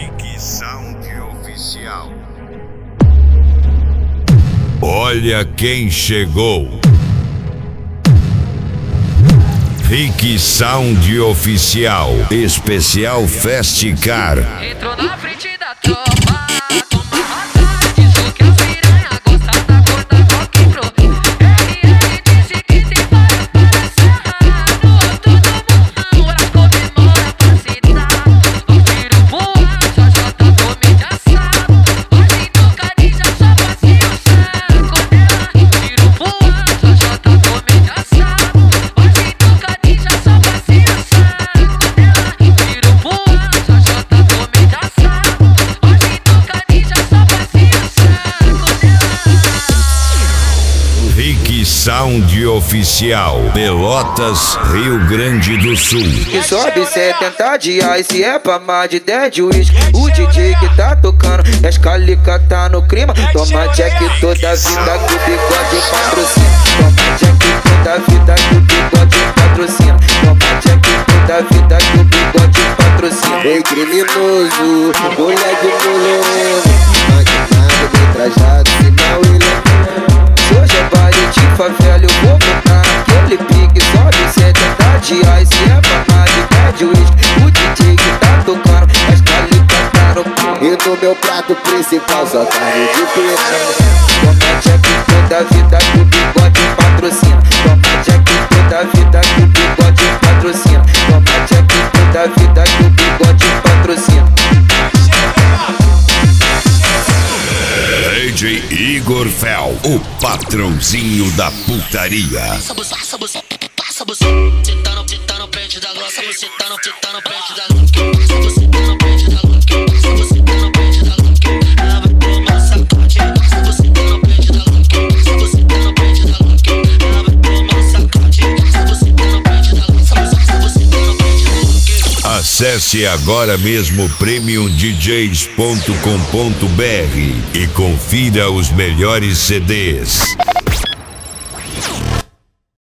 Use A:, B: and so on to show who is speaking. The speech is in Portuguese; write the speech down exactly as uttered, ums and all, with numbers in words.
A: Rick Sound Oficial. Olha quem chegou. Rick Sound Oficial. Especial Festicar.
B: Entrou na frente da tropa, toma matar, diz o que a piranha gosta da cor da rock pro. R L disse que tem várias para serrar, no alto do morrão, ela comemora pra se dar. O tiro voa, já já tá comendo assado, hoje toca ninja só pra se achar com ela. O tiro voa, já já tá comendo assado, hoje toca ninja só pra se achar com ela. O tiro voa, já já tá comendo assado, hoje toca ninja só pra se achar com ela.
A: Rick Sound Oficial. Pelotas, Rio Grande do Sul.
C: Que sobe setenta de ice, é pra mais de dez de uísque. O D J que tá tocando, e as calica tá no clima. Toma jack toda a vida que o bigode patrocina. Toma jack toda a vida que o bigode patrocina. Toma jack toda a vida que o bigode patrocina. Ei, criminoso, moleque mulherengo, maquinado, bem trajado, sinal ele é. Se hoje é baile de favela, eu vou botar naquele pique. Sobe setenta de ice, é pra mais de dez de uísque. O D J que tá tocando, as calica tá no cu. E no meu prato principal só carne de piranha. Toma jack toda a vida que o bigode patrocina. Toma jack toda a vida que o bigode patrocina. Toma jack toda a vida que o bigode patrocina.
A: D J Igor Fel, o patrãozinho da putaria.
D: Passa você, passa você, passa você. Cê tá no, cê tá no pente da glossa, você tá no, cê tá no pente da glossa. Passa você, tá no pente da glossa. Passa você, tá no pente da glossa. Ela vai tomar sacode. Passa você, tá no pente da glossa. Passa você, tá no pente da glossa. Ela vai tomar sacode. Passa você, tá no pente da glossa. Passa você, tá no pente da glossa.
A: Acesse agora mesmo premium d js ponto com ponto b r e confira os melhores C Ds.